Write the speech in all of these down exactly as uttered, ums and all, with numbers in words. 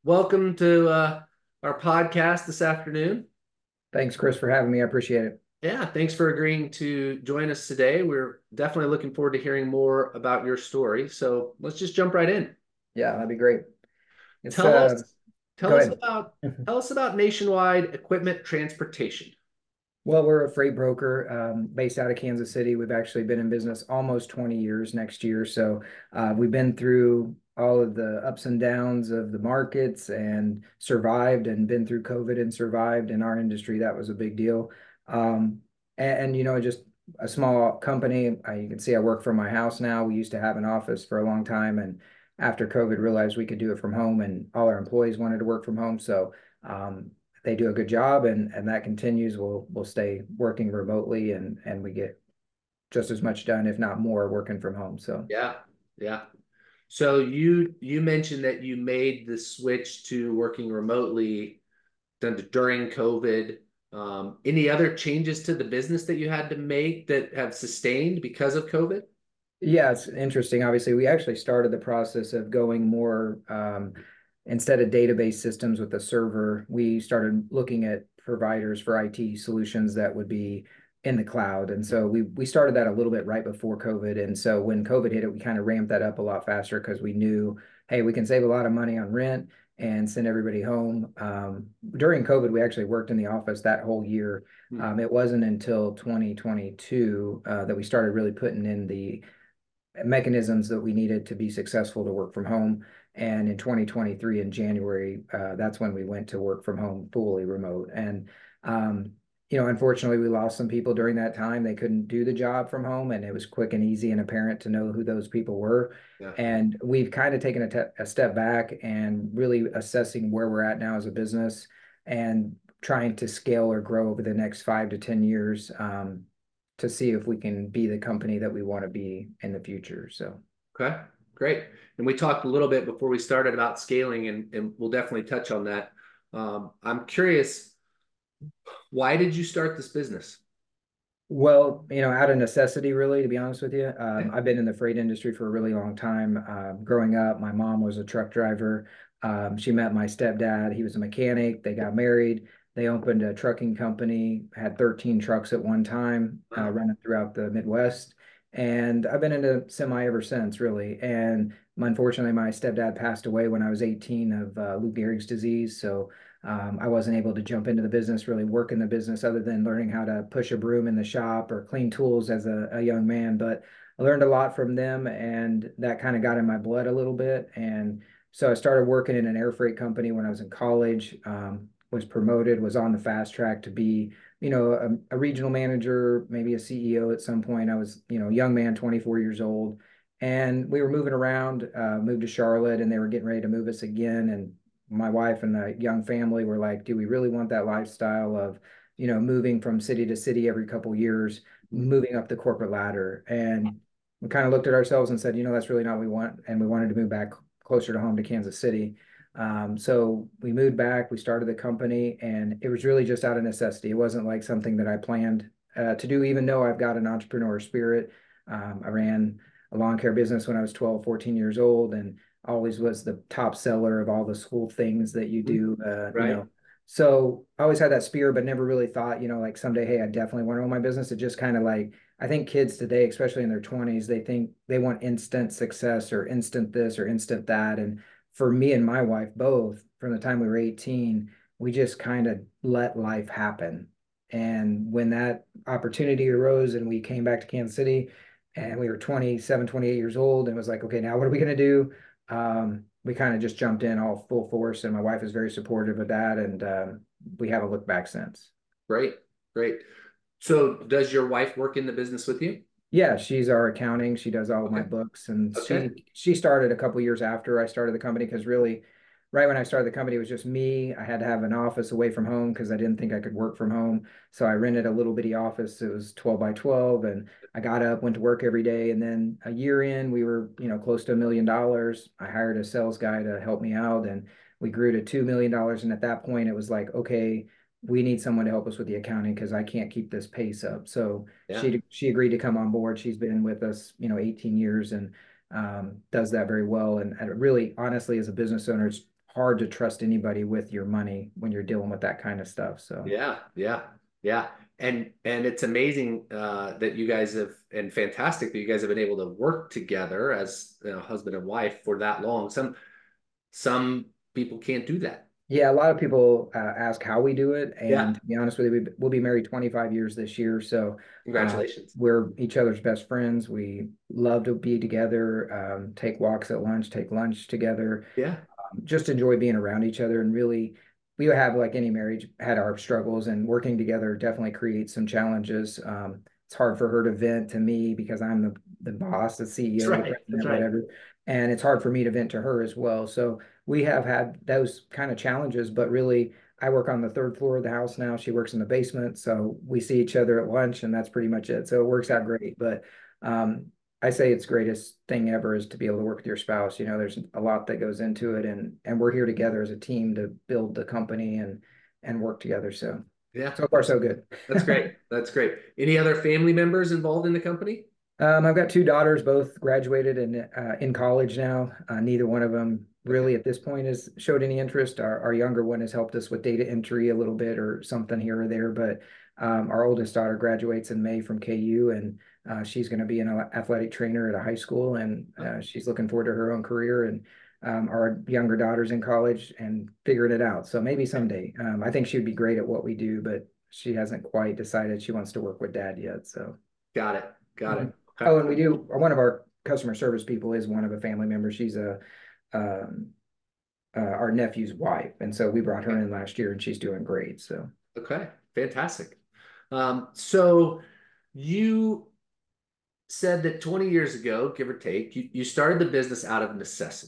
welcome to uh, our podcast this afternoon. Thanks, Chris, for having me. I appreciate it. Yeah, thanks for agreeing to join us today. We're definitely looking forward to hearing more about your story. So let's just jump right in. Yeah, that'd be great. It's Tell uh, us, tell Go us ahead. about, tell us about Nationwide Equipment Transportation. Well, we're a freight broker um, based out of Kansas City. We've actually been in business almost twenty years next year. So uh, we've been through all of the ups and downs of the markets and survived and been through COVID and survived in our industry. That was a big deal. Um, and, and, you know, just a small company. I, you can see I work from my house now. We used to have an office for a long time. And after COVID, realized we could do it from home and all our employees wanted to work from home. So um, they do a good job and and that continues. We'll we'll stay working remotely and and we get just as much done, if not more, working from home. So Yeah, yeah. So you you mentioned that you made the switch to working remotely done during COVID. Um, any other changes to the business that you had to make that have sustained because of COVID? yeah, it's interesting. Obviously, we actually started the process of going more um, instead of database systems with the server, we started looking at providers for I T solutions that would be in the cloud. And so we we started that a little bit right before COVID. And so when COVID hit it, we kind of ramped that up a lot faster because we knew, hey, we can save a lot of money on rent and send everybody home. Um, during COVID, we actually worked in the office that whole year. Hmm. Um, it wasn't until twenty twenty-two uh, that we started really putting in the mechanisms that we needed to be successful to work from home. And in twenty twenty-three, in January, uh, that's when we went to work from home fully remote. And, um, you know, unfortunately, we lost some people during that time. They couldn't do the job from home, and it was quick and easy and apparent to know who those people were. Yeah. And we've kind of taken a, te- a step back and really assessing where we're at now as a business and trying to scale or grow over the next five to ten years. Um, to see if we can be the company that we want to be in the future. So, Okay, great. And we talked a little bit before we started about scaling, and, and we'll definitely touch on that. Um, I'm curious, why did you start this business? well, you know, out of necessity, really, to be honest with you, um, Okay. I've been in the freight industry for a really long time. Um, growing up, my mom was a truck driver. Um, she met my stepdad. He was a mechanic. They got married. They opened a trucking company, had thirteen trucks at one time, uh, Wow. running throughout the Midwest. And I've been into semi ever since, really. And unfortunately, my stepdad passed away when I was eighteen of uh, Lou Gehrig's disease. So um, I wasn't able to jump into the business, really work in the business, other than learning how to push a broom in the shop or clean tools as a, a young man. But I learned a lot from them, and that kind of got in my blood a little bit. And so I started working in an air freight company when I was in college. Um, was promoted, was on the fast track to be, you know, a, a regional manager, maybe a C E O at some point. I was, you know, a young man, twenty-four years old, and we were moving around, uh, moved to Charlotte, and they were getting ready to move us again. And my wife and the young family were like, do we really want that lifestyle of, you know, moving from city to city every couple of years, moving up the corporate ladder? And we kind of looked at ourselves and said, you know, that's really not what we want. And we wanted to move back closer to home to Kansas City. Um, so we moved back, we started the company, and it was really just out of necessity. It wasn't like something that I planned uh, to do, even though I've got an entrepreneur spirit. Um, I ran a lawn care business when I was twelve, fourteen years old, and always was the top seller of all the school things that you do, uh, you Right. know. So I always had that spirit, but never really thought, you know, like someday, hey, I definitely want to own my business. It just kind of like, I think kids today, especially in their twenties, they think they want instant success or instant this or instant that. And for me and my wife both, from the time we were eighteen, we just kind of let life happen. And when that opportunity arose and we came back to Kansas City and we were twenty-seven, twenty-eight years old and was like, okay, now what are we going to do? Um, we kind of just jumped in all full force, and my wife is very supportive of that. And um, we haven't looked back since. Great, great. So does your wife work in the business with you? Yeah, she's our accounting. She does all of my Okay. books, and Okay. she she started a couple years after I started the company because really, right when I started the company, it was just me. I had to have an office away from home because I didn't think I could work from home. So I rented a little bitty office. It was twelve by twelve, and I got up, went to work every day, and then a year in, we were, you know, close to a million dollars. I hired a sales guy to help me out, and we grew to two million dollars. And at that point, it was like, okay, we need someone to help us with the accounting because I can't keep this pace up. So Yeah. she she agreed to come on board. She's been with us, you know, eighteen years and um, does that very well. And, and really, honestly, as a business owner, it's hard to trust anybody with your money when you're dealing with that kind of stuff. So Yeah, yeah, yeah. And and it's amazing uh, that you guys have, and fantastic that you guys have been able to work together as, you know, husband and wife for that long. Some some people can't do that. yeah, a lot of people uh, ask how we do it, and Yeah, to be honest with you, we, we'll be married twenty-five years this year, so uh, congratulations. we're each other's best friends. We love to be together, um, take walks at lunch, take lunch together, Yeah, um, just enjoy being around each other. And really, we have, like any marriage, had our struggles, and working together definitely creates some challenges. Um, it's hard for her to vent to me because I'm the the boss, the that's C E O, the right. That's president, right. whatever, and it's hard for me to vent to her as well. So we have had those kind of challenges, but really, I work on the third floor of the house now. She works in the basement, so we see each other at lunch, and that's pretty much it. So it works out great. But um, I say it's greatest thing ever is to be able to work with your spouse. You know, there's a lot that goes into it, and and we're here together as a team to build the company and and work together. So Yeah, so far that's so good. that's great. That's great. Any other family members involved in the company? Um, I've got two daughters, both graduated and uh, in college now. Uh, neither one of them Okay. really at this point has showed any interest. Our, our younger one has helped us with data entry a little bit or something here or there, but um, our oldest daughter graduates in May from K U, and uh, she's going to be an athletic trainer at a high school, and uh, she's looking forward to her own career. And um, our younger daughter's in college and figuring it out. So maybe someday. Um, I think she would be great at what we do, but she hasn't quite decided she wants to work with dad yet. So. Got it. Got Mhm. it. Okay. Oh, and we do, one of our customer service people is one of a family member. She's a um uh, our nephew's wife. And so we brought her Okay. in last year and she's doing great. So Okay. Fantastic. Um, so you said that twenty years ago, give or take, you, you started the business out of necessity.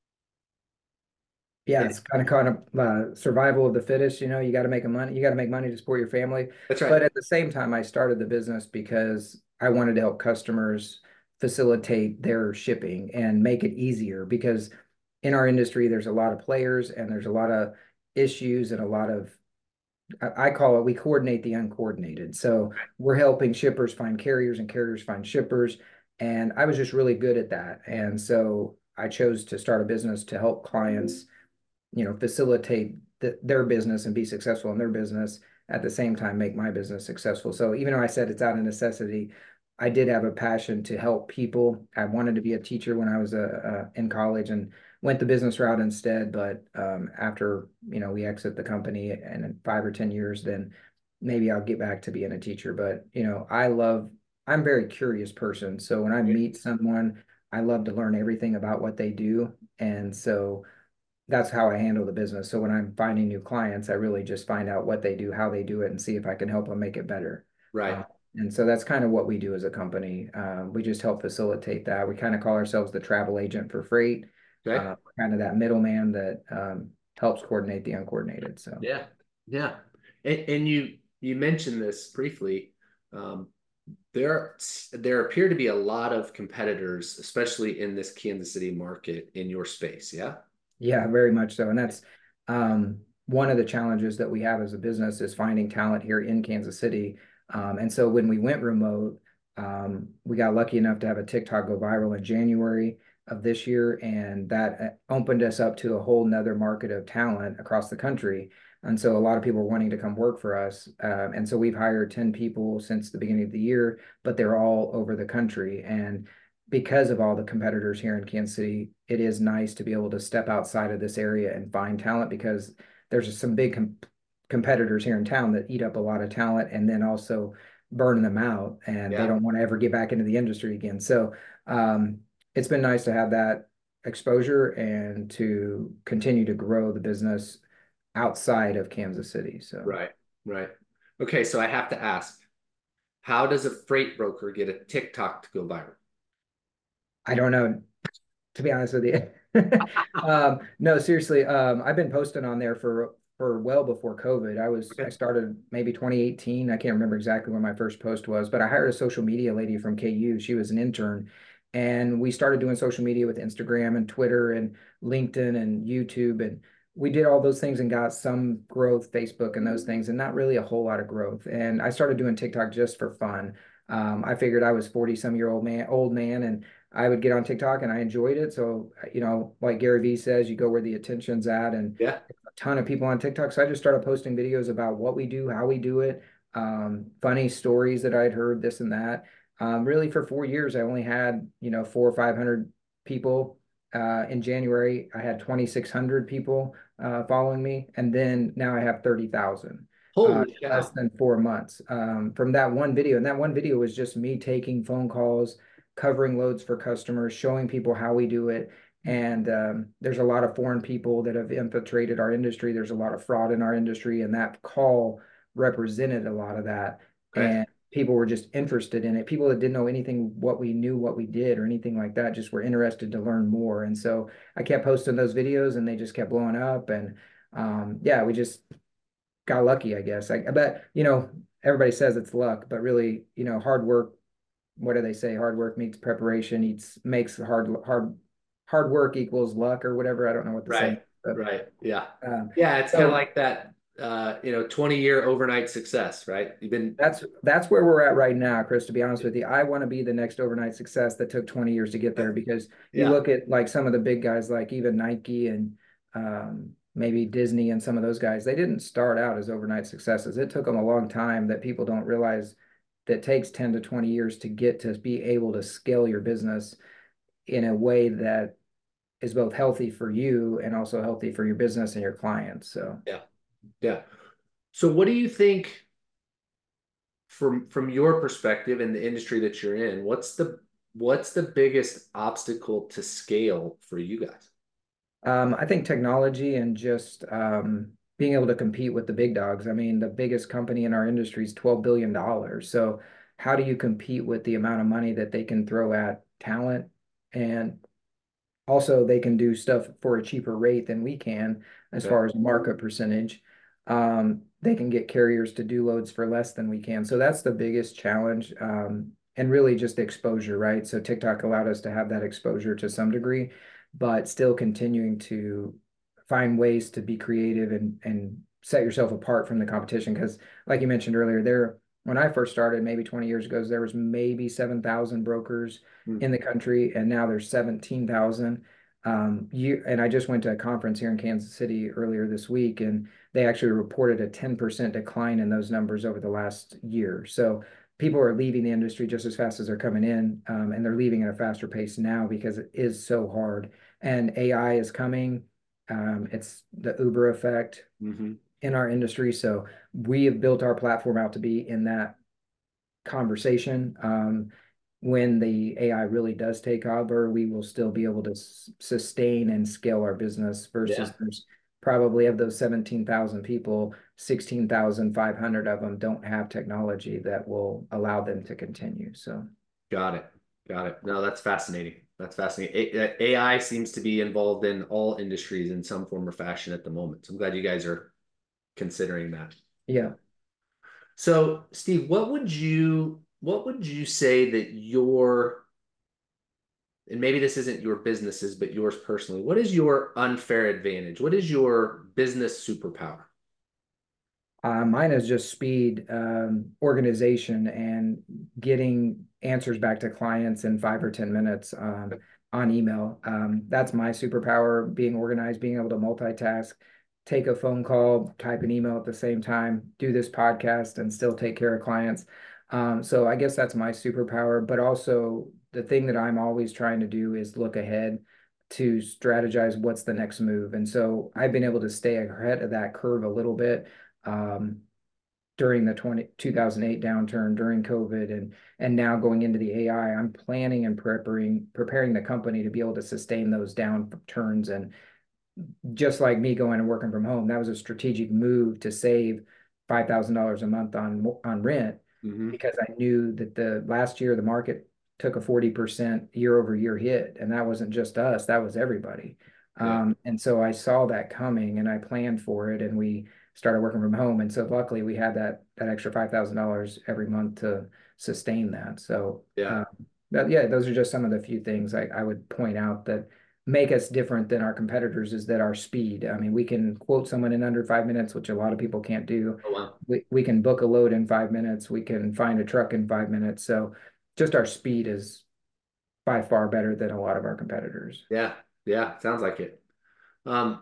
yeah, And it's kind of kind of uh, survival of the fittest. You know, you got to make a money, you got to make money to support your family. that's right. But at the same time, I started the business because I wanted to help customers facilitate their shipping and make it easier because in our industry, there's a lot of players and there's a lot of issues and a lot of I call it, we coordinate the uncoordinated. So we're helping shippers find carriers and carriers find shippers. And I was just really good at that. And so I chose to start a business to help clients, you know, facilitate the, their business and be successful in their business at the same time make my business successful. So even though I said it's out of necessity, I did have a passion to help people. I wanted to be a teacher when I was uh, uh, in college and went the business route instead. But um, after, you know, we exit the company and in five or ten years, then maybe I'll get back to being a teacher. But, you know, I love, I'm a very curious person. So when I meet someone, I love to learn everything about what they do. And so that's how I handle the business. So when I'm finding new clients, I really just find out what they do, how they do it, and see if I can help them make it better. Uh, Right. and so that's kind of what we do as a company. Um, we just help facilitate that. We kind of call ourselves the travel agent for freight, Okay. uh, kind of that middleman that um, helps coordinate the uncoordinated. So Yeah. Yeah. And, and you you mentioned this briefly. Um, there there appear to be a lot of competitors, especially in this Kansas City market in your space. Yeah. yeah, very much so. And that's um, one of the challenges that we have as a business is finding talent here in Kansas City. Um, and so when we went remote, um, we got lucky enough to have a TikTok go viral in January of this year, and that uh, opened us up to a whole nother market of talent across the country. And so a lot of people were wanting to come work for us. Um, and so we've hired ten people since the beginning of the year, but they're all over the country. And because of all the competitors here in Kansas City, it is nice to be able to step outside of this area and find talent because there's some big com competitors here in town that eat up a lot of talent and then also burn them out, and they Yeah. don't want to ever get back into the industry again. So um, it's been nice to have that exposure and to continue to grow the business outside of Kansas City. So Right. Right. Okay. So I have to ask, how does a freight broker get a TikTok to go viral? I don't know, to be honest with you. Um, no, seriously, um, I've been posting on there for for well before COVID. I was I Okay. started maybe twenty eighteen. I can't remember exactly when my first post was, but I hired a social media lady from K U. She was an intern, and we started doing social media with Instagram and Twitter and LinkedIn and YouTube, and we did all those things and got some growth, Facebook and those things, and not really a whole lot of growth. And I started doing TikTok just for fun. Um, I figured I was forty some year old man, old man, and I would get on TikTok and I enjoyed it. So, you know, like Gary Vee says, you go where the attention's at, and Yeah. a ton of people on TikTok. So I just started posting videos about what we do, how we do it, um, funny stories that I'd heard, this and that. Um, really, for four years, I only had, you know, four or five hundred people. Uh, in January, I had twenty-six hundred people uh, following me, and then now I have thirty thousand. Uh, Holy less cow. than four months um, from that one video. And that one video was just me taking phone calls, covering loads for customers, showing people how we do it. And um, there's a lot of foreign people that have infiltrated our industry. There's a lot of fraud in our industry, and that call represented a lot of that. Okay. And people were just interested in it. People that didn't know anything, what we knew, what we did, or anything like that, just were interested to learn more. And so I kept posting those videos, and they just kept blowing up. And um, yeah, we just got lucky, I guess. I, I bet, you know, everybody says it's luck, but really, you know, hard work. What do they say? Hard work meets preparation, eats makes hard hard hard work equals luck or whatever. I don't know what the saying Right. is, but Right. Yeah. um, Yeah. It's kind of so like that, uh, you know, twenty year overnight success, right? You've been, that's that's where we're at right now, Chris. To be honest with you, I want to be the next overnight success that took twenty years to get there, because you yeah. look at like some of the big guys, like even Nike and um, maybe Disney and some of those guys, they didn't start out as overnight successes. It took them a long time that people don't realize that takes ten to twenty years to get to be able to scale your business in a way that is both healthy for you and also healthy for your business and your clients. So, Yeah. Yeah. So what do you think from from your perspective in the industry that you're in, what's the what's the biggest obstacle to scale for you guys? um, I think technology and just um, being able to compete with the big dogs. I mean, the biggest company in our industry is twelve billion dollars. So, how do you compete with the amount of money that they can throw at talent? And also, they can do stuff for a cheaper rate than we can as Okay. far as markup percentage. Um, they can get carriers to do loads for less than we can. So that's the biggest challenge. Um, and really just exposure, right? So TikTok allowed us to have that exposure to some degree, but still continuing to find ways to be creative and and set yourself apart from the competition. Because like you mentioned earlier, there when I first started, maybe twenty years ago, there was maybe seven thousand brokers Hmm. in the country, and now there's seventeen thousand. Um, you and I just went to a conference here in Kansas City earlier this week, and they actually reported a ten percent decline in those numbers over the last year. So people are leaving the industry just as fast as they're coming in, um, and they're leaving at a faster pace now because it is so hard. And A I is coming. Um, it's the Uber effect Hmm. in our industry. So we have built our platform out to be in that conversation. Um, when the A I really does take over, we will still be able to s- sustain and scale our business Yeah. versus there's probably of those seventeen thousand people, sixteen thousand five hundred of them don't have technology that will allow them to continue. So, Got it. Got it. No, that's fascinating. That's fascinating. A- AI seems to be involved in all industries in some form or fashion at the moment. So I'm glad you guys are considering that. yeah. So, Steve, what would you what would you say that your and maybe this isn't your businesses, but yours personally, what is your unfair advantage? What is your business superpower? Uh, mine is just speed, um, organization, and getting answers back to clients in five or ten minutes um, on email. Um, that's my superpower, being organized, being able to multitask, take a phone call, type an email at the same time, do this podcast, and still take care of clients. Um, so I guess that's my superpower. But also, the thing that I'm always trying to do is look ahead to strategize what's the next move. And so I've been able to stay ahead of that curve a little bit um, during the twenty, two thousand eight downturn, during COVID, and and now going into the A I, I'm planning and preparing preparing the company to be able to sustain those downturns. And just like me going and working from home, that was a strategic move to save five thousand dollars a month on on rent Hmm. because I knew that the last year the market took a forty percent year over year hit, and that wasn't just us, that was everybody. Yeah. Um, and so I saw that coming and I planned for it, and we started working from home. And so luckily we had that that extra five thousand dollars every month to sustain that. So Yeah. uh, that, yeah, those are just some of the few things I, I would point out that make us different than our competitors is that our speed. I mean, we can quote someone in under five minutes, which a lot of people can't do. Oh, wow. We, we can book a load in five minutes. We can find a truck in five minutes. So just our speed is by far better than a lot of our competitors. Yeah, yeah, sounds like it. Um,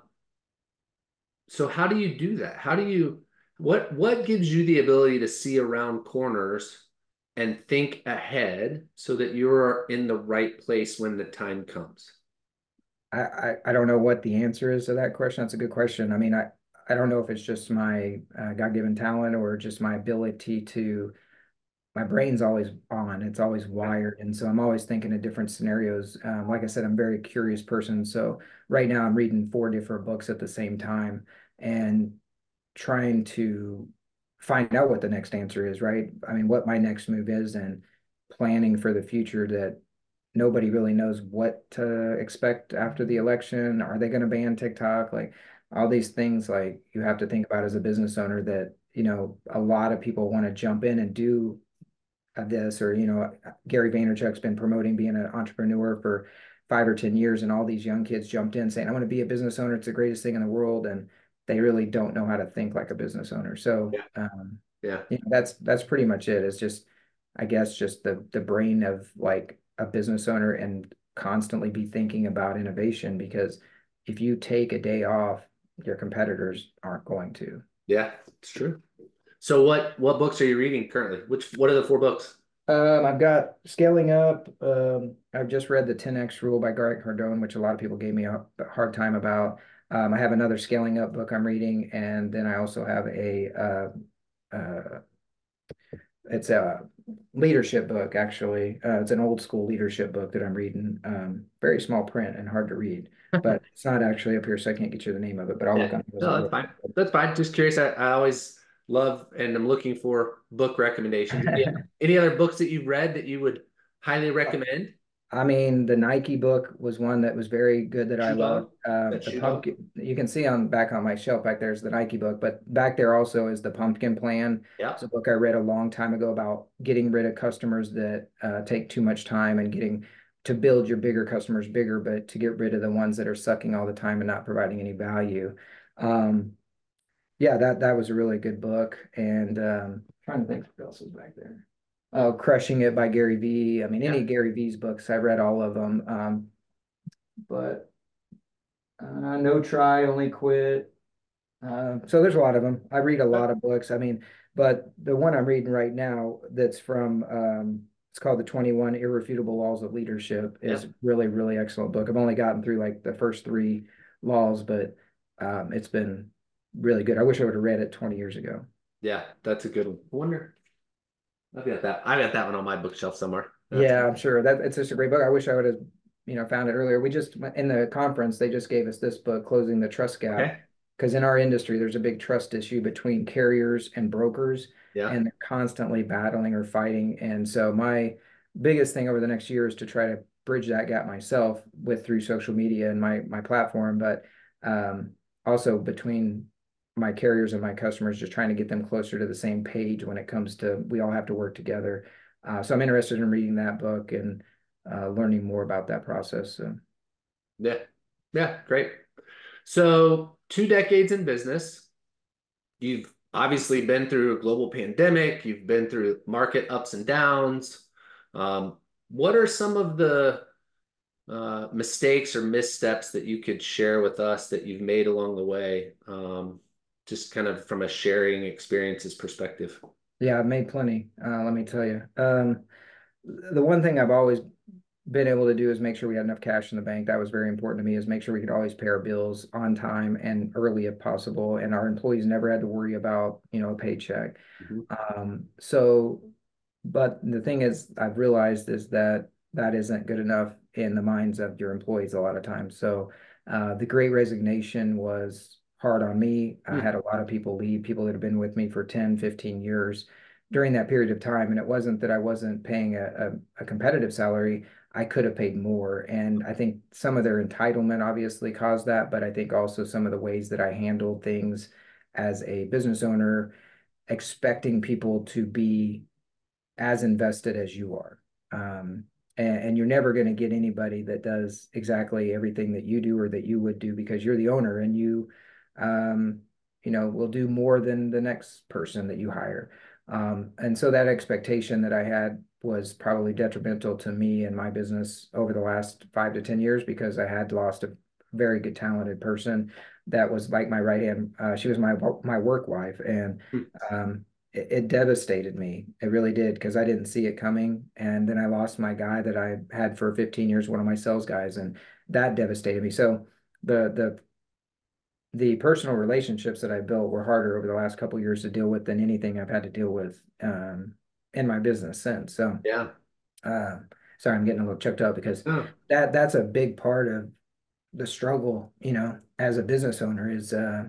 so how do you do that? How do you what what gives you the ability to see around corners and think ahead so that you're in the right place when the time comes? I, I, I don't know what the answer is to that question. That's a good question. I mean, I, I don't know if it's just my uh, God-given talent or just my ability to, my brain's always on, it's always Yeah. wired. And so I'm always thinking of different scenarios. Um, like I said, I'm a very curious person. So right now I'm reading four different books at the same time and trying to find out what the next answer is, right? I mean, what my next move is and planning for the future that nobody really knows what to expect after the election. Are they going to ban TikTok? Like all these things, like you have to think about as a business owner that, you know, a lot of people want to jump in and do uh, this, or, you know, Gary Vaynerchuk's been promoting being an entrepreneur for five or ten years, and all these young kids jumped in saying, I want to be a business owner. It's the greatest thing in the world. And they really don't know how to think like a business owner. So, Yeah. um, Yeah. you know, that's that's pretty much it. It's just, I guess, just the the brain of like a business owner and constantly be thinking about innovation, because if you take a day off, your competitors aren't going to. Yeah, it's true. So what what books are you reading currently? Which what are the four books? Um, I've got Scaling Up. Um, I've just read the ten X Rule by Grant Cardone, which a lot of people gave me a hard time about. Um, I have another Scaling Up book I'm reading, and then I also have a uh, uh, it's a leadership book, actually. Uh, it's an old school leadership book that I'm reading. Um, very small print and hard to read, but it's not actually up here, so I can't get you the name of it. But I'll Yeah. look on Amazon No, real that's fine. That's fine. Just curious. I, I always love and I'm looking for book recommendations. Any, quick. any other books that you've read that you would highly recommend? I mean, the Nike book was one that was very good that I Shoe loved. Dog? Um, That the Shoe Dog? pumpkin, you can see on back on my shelf back there is the Nike book, but back there also is the Pumpkin Plan. Yeah. It's a book I read a long time ago about getting rid of customers that uh, take too much time and getting to build your bigger customers bigger, but to get rid of the ones that are sucking all the time and not providing any value. Um, yeah, that that was a really good book. And um, trying to think what else was back there. Oh, Crushing It by Gary Vee. I mean, any Yeah. of Gary Vee's books, I read all of them. Um, but uh, No Try, Only Quit. Uh, so there's a lot of them. I read a lot of books. I mean, but the one I'm reading right now that's from um, it's called The twenty-one Irrefutable Laws of Leadership Yeah. is really, really excellent book. I've only gotten through like the first three laws, but um, it's been really good. I wish I would have read it twenty years ago. Yeah. That's a good one. I wonder. I've got that. I've got that one on my bookshelf somewhere. That's Yeah, I'm sure that it's just a great book. I wish I would have, you know, found it earlier. We just in the conference, they just gave us this book, Closing the Trust Gap, okay. because in our industry, there's a big trust issue between carriers and brokers, Yeah. and they're constantly battling or fighting. And so my biggest thing over the next year is to try to bridge that gap myself with through social media and my my platform, but um, also between my carriers and my customers, just trying to get them closer to the same page when it comes to we all have to work together. Uh, so I'm interested in reading that book and uh, learning more about that process. So. Yeah. Yeah. Great. So two decades in business. You've obviously been through a global pandemic. You've been through market ups and downs. Um, what are some of the uh, mistakes or missteps that you could share with us that you've made along the way? Um, just kind of from a sharing experiences perspective. Yeah, I've made plenty. Uh, let me tell you. Um, the one thing I've always been able to do is make sure we had enough cash in the bank. That was very important to me, is make sure we could always pay our bills on time and early if possible. And our employees never had to worry about, you know, a paycheck. Mhm. Um, so, but the thing is, I've realized is that that isn't good enough in the minds of your employees a lot of times. So, uh, the Great Resignation was hard on me. I Hmm. had a lot of people leave, people that have been with me for ten, fifteen years during that period of time. And it wasn't that I wasn't paying a, a, a competitive salary. I could have paid more. And I think some of their entitlement obviously caused that, but I think also some of the ways that I handled things as a business owner, expecting people to be as invested as you are. Um, and, and you're never going to get anybody that does exactly everything that you do or that you would do, because you're the owner and you, um, you know, will do more than the next person that you hire. Um, and so that expectation that I had was probably detrimental to me and my business over the last five to ten years because I had lost a very good talented person that was like my right hand. Uh, she was my my work wife, and Hmm. um, it, it devastated me. It really did because I didn't see it coming. And then I lost my guy that I had for fifteen years, one of my sales guys, and that devastated me. So the the the personal relationships that I built were harder over the last couple of years to deal with than anything I've had to deal with um, in my business since. So, Yeah. uh, sorry, I'm getting a little choked up because Oh, that that's a big part of the struggle, you know, as a business owner is uh,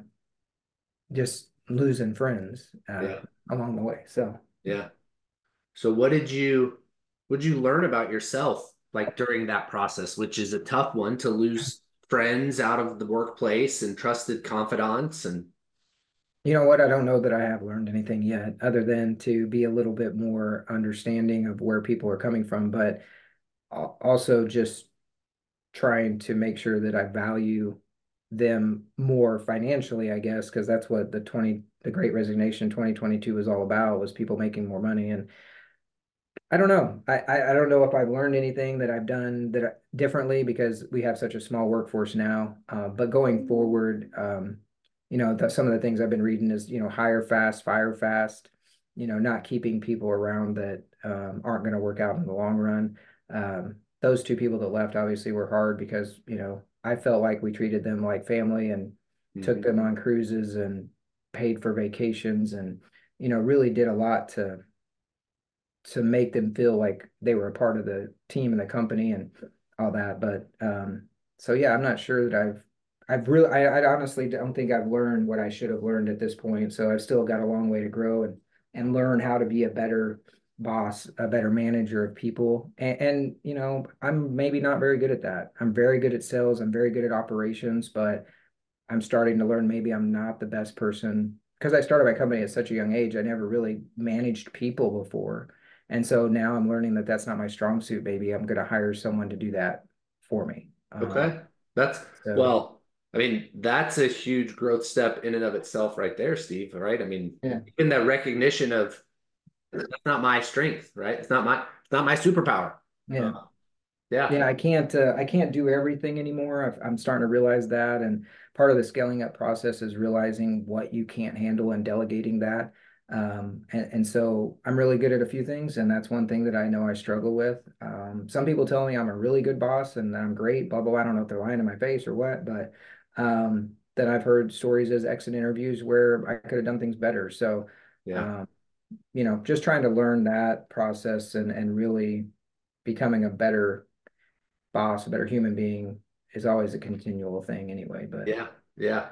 just losing friends uh, yeah. along the way. So, Yeah. So what did you what did you learn about yourself like during that process, which is a tough one to lose friends out of the workplace and trusted confidants and you know what? I don't know that I have learned anything yet, other than to be a little bit more understanding of where people are coming from, but al- also just trying to make sure that I value them more financially, I guess, because that's what the twenty the Great Resignation twenty twenty-two was all about, was people making more money. And I don't know. I, I, I don't know if I've learned anything that I've done that I- differently because we have such a small workforce now. Uh, but going forward, um, you know, the, some of the things I've been reading is, you know, hire fast, fire fast, you know, not keeping people around that um, aren't going to work out in the long run. Um, those two people that left obviously were hard because, you know, I felt like we treated them like family and took Mhm. them on cruises and paid for vacations and, you know, really did a lot to to make them feel like they were a part of the team and the company and all that. But um, so yeah, I'm not sure that I've I've really I, I honestly don't think I've learned what I should have learned at this point. So I've still got a long way to grow and and learn how to be a better boss, a better manager of people. And, and you know, I'm maybe not very good at that. I'm very good at sales. I'm very good at operations, but I'm starting to learn maybe I'm not the best person because I started my company at such a young age. I never really managed people before. And so now I'm learning that that's not my strong suit. Maybe I'm going to hire someone to do that for me. Um, Okay. That's so well, I mean, that's a huge growth step in and of itself right there, Steve, right? I mean, yeah, even that recognition of that's not my strength, right? It's not my it's not my superpower. Uh, yeah. yeah. Yeah, I can't uh, I can't do everything anymore. I've, I'm starting to realize that, and part of the scaling up process is realizing what you can't handle and delegating that. Um, and, and so I'm really good at a few things, and that's one thing that I know I struggle with. Um, some people tell me I'm a really good boss and that I'm great, blah blah blah. I don't know if they're lying to my face or what, but um, then I've heard stories as exit interviews where I could have done things better. So, Yeah. um, you know, just trying to learn that process and and really becoming a better boss, a better human being is always a continual thing anyway. But Yeah. Yeah.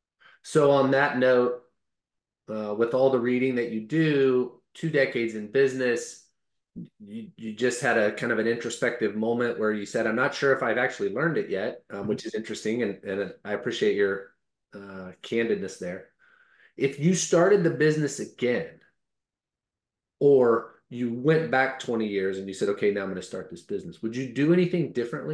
So on that note, uh, with all the reading that you do, two decades in business, you, you just had a kind of an introspective moment where you said, I'm not sure if I've actually learned it yet, um, which is interesting. And, and I appreciate your uh, candidness there. If you started the business again, or you went back twenty years and you said, okay, now I'm going to start this business, would you do anything differently?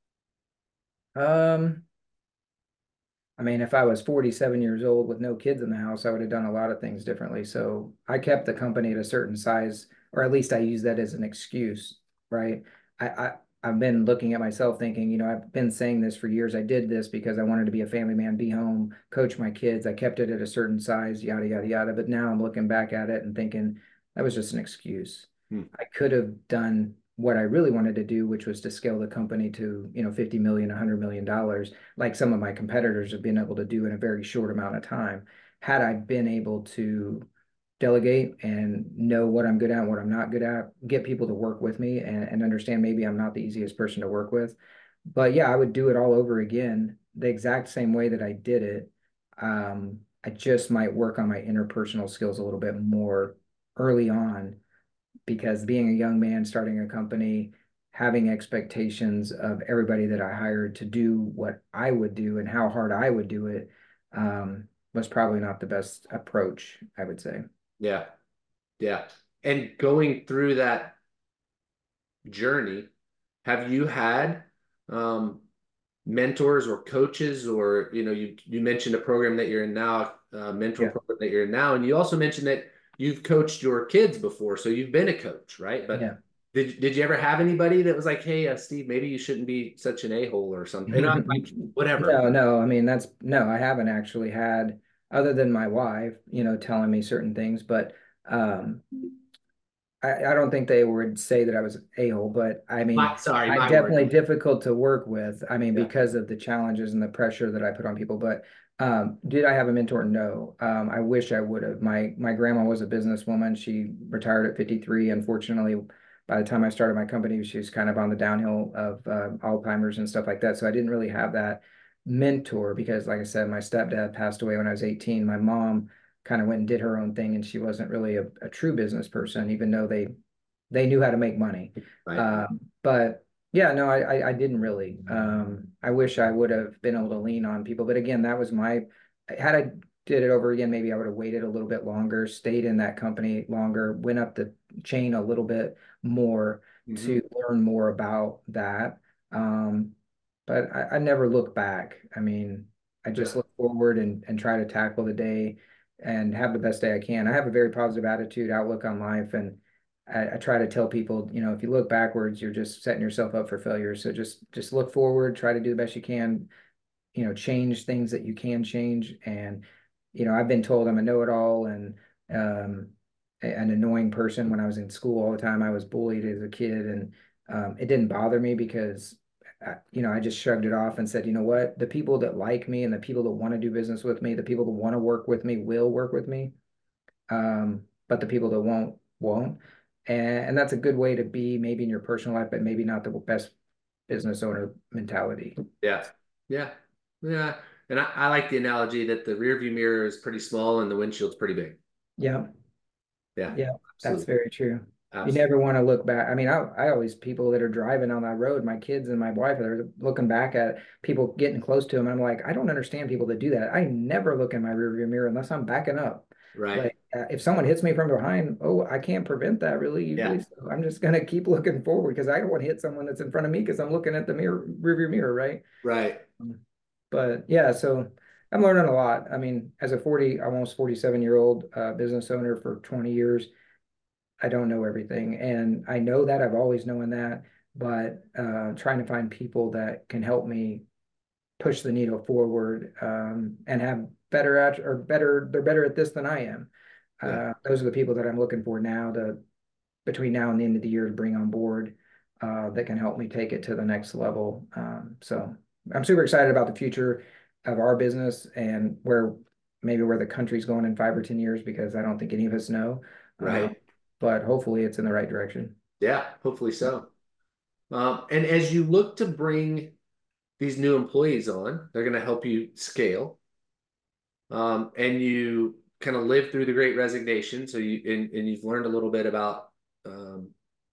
um, I mean, if I was forty-seven years old with no kids in the house, I would have done a lot of things differently. So I kept the company at a certain size, or at least I use that as an excuse, right? I, I I've been looking at myself thinking, you know, I've been saying this for years. I did this because I wanted to be a family man, be home, coach my kids. I kept it at a certain size, yada yada yada. But now I'm looking back at it and thinking that was just an excuse. Hmm. I could have done what I really wanted to do, which was to scale the company to, you know, fifty million, one hundred million dollars, like some of my competitors have been able to do in a very short amount of time. Had I been able to delegate and know what I'm good at and what I'm not good at, get people to work with me and, and understand maybe I'm not the easiest person to work with. But yeah, I would do it all over again, the exact same way that I did it. Um, I just might work on my interpersonal skills a little bit more early on because being a young man starting a company, having expectations of everybody that I hired to do what I would do and how hard I would do it, um, was probably not the best approach, I would say. Yeah. Yeah. And going through that journey, have you had um, mentors or coaches, or you know, you you mentioned a program that you're in now, a mentor Yeah, program that you're in now, and you also mentioned that you've coached your kids before, so you've been a coach, right? But yeah. Did did you ever have anybody that was like, "Hey, uh, Steve, maybe you shouldn't be such an a-hole or something," and I'm like, whatever. No, no, I mean that's no, I haven't actually had other than my wife, you know, telling me certain things, but um I, I don't think they would say that I was a-hole, but I My mean, sorry, I'm my word. definitely difficult to work with. I mean, Yeah. because of the challenges and the pressure that I put on people. But um, did I have a mentor? No. Um, I wish I would have. My my grandma was a businesswoman. She retired at fifty-three. Unfortunately, by the time I started my company, she was kind of on the downhill of uh, Alzheimer's and stuff like that. So I didn't really have that mentor because, like I said, my stepdad passed away when I was eighteen. My mom kind of went and did her own thing, and she wasn't really a, a true business person, even though they they knew how to make money. Right. Uh, but yeah, no, I, I I didn't really. Um, I wish I would have been able to lean on people, but again, that was my. Had I did it over again, maybe I would have waited a little bit longer, stayed in that company longer, went up the chain a little bit more Hmm. to learn more about that. Um, but I, I never look back. I mean, I just Yeah. look forward and, and try to tackle the day and have the best day I can. I have a very positive attitude, outlook on life, and I, I try to tell people, you know, if you look backwards, you're just setting yourself up for failure. So just just look forward, try to do the best you can, you know, change things that you can change. And, you know, I've been told I'm a know-it-all and um, an annoying person when I was in school all the time. I was bullied as a kid, and um, it didn't bother me because, I, you know, I just shrugged it off and said, you know what, the people that like me and the people that want to do business with me, the people that want to work with me will work with me. Um, but the people that won't, won't. And, and that's a good way to be maybe in your personal life, but maybe not the best business owner mentality. Yeah. Yeah. Yeah. And I, I like the analogy that the rear view mirror is pretty small and the windshield's pretty big. Yeah. Yeah. Yeah, that's Absolutely. very true. You Absolutely. never want to look back. I mean, I, I always, people that are driving on that road, my kids and my wife, they're looking back at people getting close to them. I'm like, I don't understand people that do that. I never look in my rearview mirror unless I'm backing up. Right. Like, uh, if someone hits me from behind, oh, I can't prevent that really Yeah. usually. So I'm just gonna keep looking forward because I don't want to hit someone that's in front of me because I'm looking at the mirror, rearview mirror, right? Right. Um, But yeah, so I'm learning a lot. I mean, as a forty, almost forty-seven year old uh, business owner for twenty years, I don't know everything. And I know that I've always known that, but uh, trying to find people that can help me push the needle forward um, and have better at or better, they're better at this than I am. Yeah. Uh, those are the people that I'm looking for now to between now and the end of the year to bring on board uh, that can help me take it to the next level. Um, so I'm super excited about the future of our business and where maybe where the country's going in five or ten years because I don't think any of us know. Uh, Right. but hopefully it's in the right direction. Yeah. Hopefully so. Um, and as you look to bring these new employees on, they're going to help you scale. Um, and you kind of live through the Great Resignation. So you and, and you've learned a little bit about um,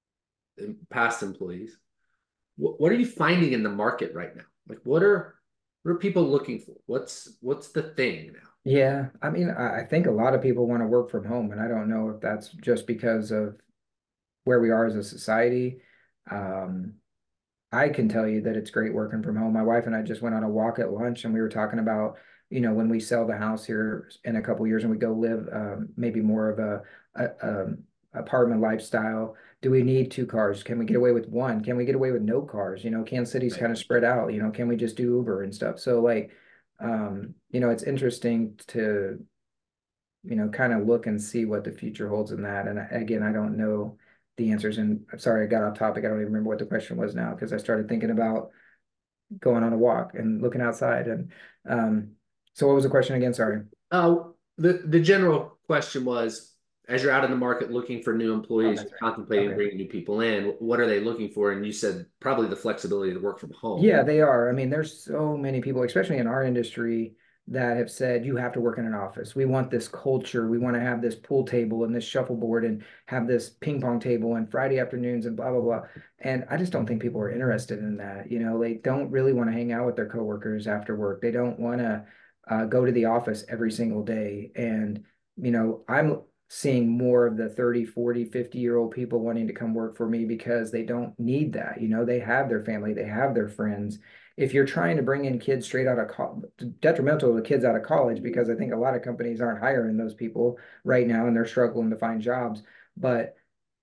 past employees. What, what are you finding in the market right now? Like, what are what are people looking for? What's what's the thing now? Yeah, I mean, I I think a lot of people want to work from home, and I don't know if that's just because of where we are as a society. Um, I can tell you that it's great working from home. My wife and I just went on a walk at lunch and we were talking about, you know, when we sell the house here in a couple years and we go live um, maybe more of a, a um, apartment lifestyle, do we need two cars? Can we get away with one? Can we get away with no cars? You know, Kansas City's Right. kind of spread out, you know, can we just do Uber and stuff? So like, um, you know, it's interesting to, you know, kind of look and see what the future holds in that. And I- again, I don't know the answers. And I'm sorry, I got off topic. I don't even remember what the question was now because I started thinking about going on a walk and looking outside. And um, so what was the question again? Sorry. Uh, the the general question was, as you're out in the market looking for new Oh, employees, that's you're right. contemplating Okay. bringing new people in. What are they looking for? And you said probably the flexibility to work from home. Yeah, they are. I mean, there's so many people, especially in our industry, that have said you have to work in an office. We want this culture. We want to have this pool table and this shuffleboard and have this ping pong table and Friday afternoons and blah blah blah. And I just don't think people are interested in that. You know, they don't really want to hang out with their coworkers after work. They don't want to uh, go to the office every single day. And, you know, I'm seeing more of the thirty, forty, fifty year old people wanting to come work for me because they don't need that. You know, they have their family, they have their friends. If you're trying to bring in kids straight out of college, detrimental to the kids out of college, because I think a lot of companies aren't hiring those people right now and they're struggling to find jobs. But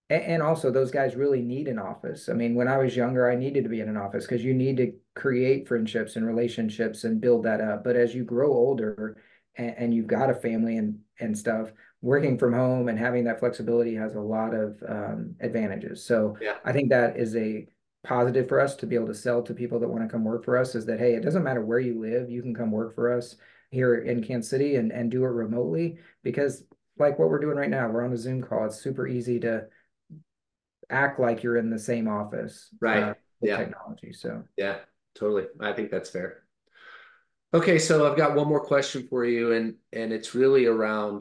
And, and also, those guys really need an office. I mean, when I was younger, I needed to be in an office because you need to create friendships and relationships and build that up. But as you grow older and, and you've got a family and and stuff, working from home and having that flexibility has a lot of um, advantages. So Yeah. I think that is a positive for us to be able to sell to people that want to come work for us is that, hey, it doesn't matter where you live, you can come work for us here in Kansas City and, and do it remotely because like what we're doing right now, we're on a Zoom call. It's super easy to act like you're in the same office uh, Right. with Yeah. technology. So, Yeah. Totally. I think that's fair. Okay, so I've got one more question for you, and and it's really around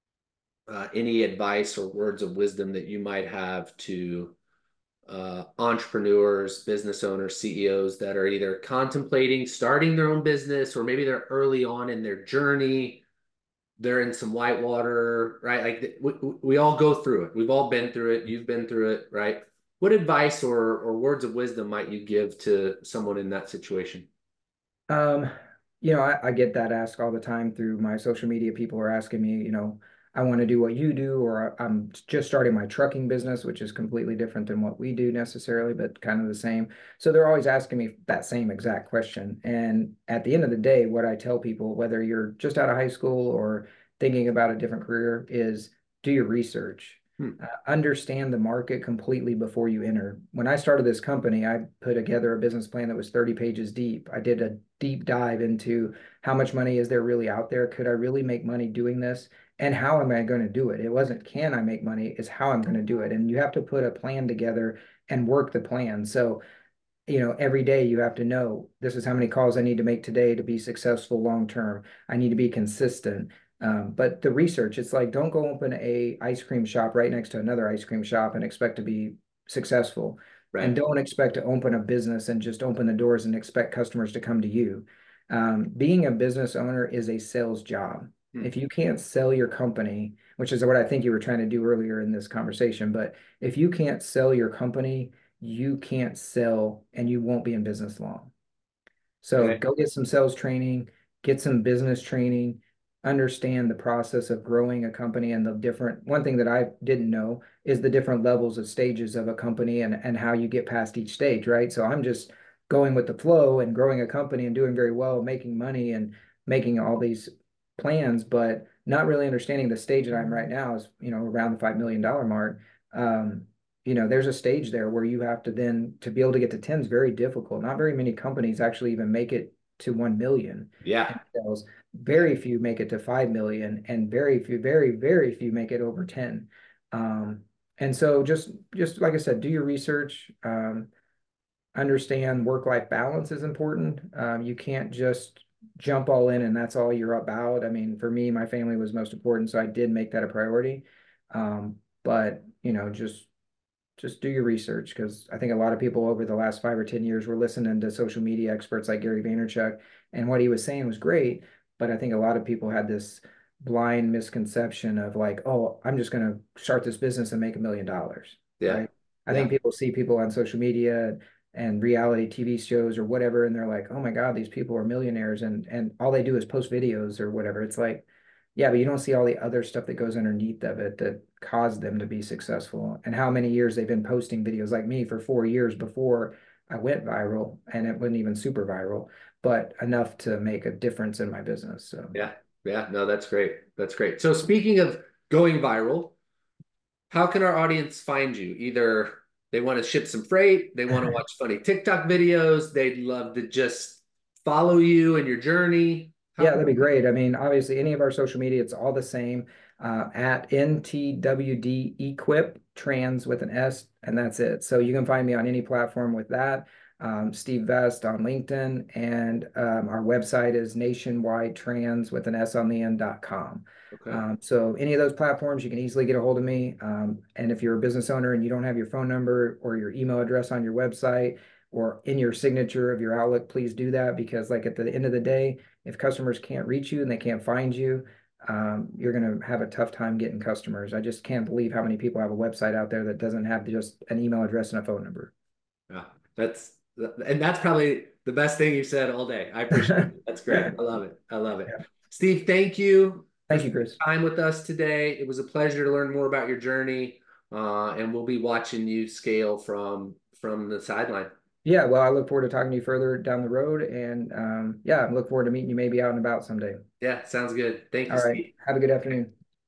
uh, any advice or words of wisdom that you might have to uh, entrepreneurs, business owners, C E Os that are either contemplating starting their own business or maybe they're early on in their journey. They're in some white water, right? Like we, we all go through it. We've all been through it. You've been through it, right? What advice or or words of wisdom might you give to someone in that situation? um, you know, I, I get that asked all the time through my social media. People are asking me, you know, I want to do what you do, or I'm just starting my trucking business, which is completely different than what we do necessarily, but kind of the same. So they're always asking me that same exact question. And at the end of the day, what I tell people, whether you're just out of high school or thinking about a different career, is do your research. Hmm. Uh, understand the market completely before you enter. When I started this company, I put together a business plan that was thirty pages deep. I did a deep dive into how much money is there really out there? Could I really make money doing this? And how am I going to do it? It wasn't can I make money, it's how I'm going to do it. And you have to put a plan together and work the plan. So, you know, every day you have to know this is how many calls I need to make today to be successful long term. I need to be consistent. Um, but the research, it's like don't go open a ice cream shop right next to another ice cream shop and expect to be successful. And Right. don't expect to open a business and just open the doors and expect customers to come to you. Um, being a business owner is a sales job. Hmm. If you can't sell your company, which is what I think you were trying to do earlier in this conversation, but if you can't sell your company, you can't sell and you won't be in business long. So Okay. go get some sales training, get some business training, understand the process of growing a company and the different, one thing that I didn't know is the different levels of stages of a company and, and how you get past each stage, right? So I'm just going with the flow and growing a company and doing very well, making money and making all these plans, but not really understanding the stage that I'm right now is, you know, around the five million dollar mark. Um, you know, there's a stage there where you have to then to be able to get to ten is very difficult. Not very many companies actually even make it to one million in Yeah. sales. Yeah. Very few make it to five million and very few, very, very few make it over ten. Um, and so just, just like I said, do your research, um, understand work-life balance is important. Um, you can't just jump all in and that's all you're about. I mean, for me, my family was most important, so I did make that a priority. Um, but you know, just just do your research because I think a lot of people over the last five or ten years were listening to social media experts like Gary Vaynerchuk, and what he was saying was great. But I think a lot of people had this blind misconception of like, oh, I'm just going to start this business and make a million dollars, Yeah. right? I Yeah. think people see people on social media and reality T V shows or whatever, and they're like, oh my God, these people are millionaires, and and all they do is post videos or whatever. It's like, yeah, but you don't see all the other stuff that goes underneath of it that caused them to be successful and how many years they've been posting videos like me for four years before I went viral and it wasn't even super viral, but enough to make a difference in my business. So Yeah. Yeah. No, that's great. That's great. So speaking of going viral, how can our audience find you? Either they want to ship some freight, they want to watch funny TikTok videos, they'd love to just follow you and your journey. How yeah, can that'd be great. I mean, obviously, any of our social media, it's all the same uh, at N T W D Equip Trans with an S, and that's it. So you can find me on any platform with that. Um, Steve Vest on LinkedIn, and um, our website is nationwide trans with an S on the end dot com. okay. Um, so any of those platforms, you can easily get a hold of me. Um, and if you're a business owner and you don't have your phone number or your email address on your website or in your signature of your Outlook, please do that because, like at the end of the day, if customers can't reach you and they can't find you, um, you're going to have a tough time getting customers. I just can't believe how many people have a website out there that doesn't have just an email address and a phone number. Yeah. That's and that's probably the best thing you've said all day. I appreciate it. That's great. I love it. I love it. Yeah. Steve, thank you for Thank you, spending Chris. time with us today. It was a pleasure to learn more about your journey. uh, and we'll be watching you scale from from the sideline. Yeah, well, I look forward to talking to you further down the road, and um, yeah, I look forward to meeting you maybe out and about someday. Yeah, sounds good. Thank you, All right, Steve. have a good afternoon.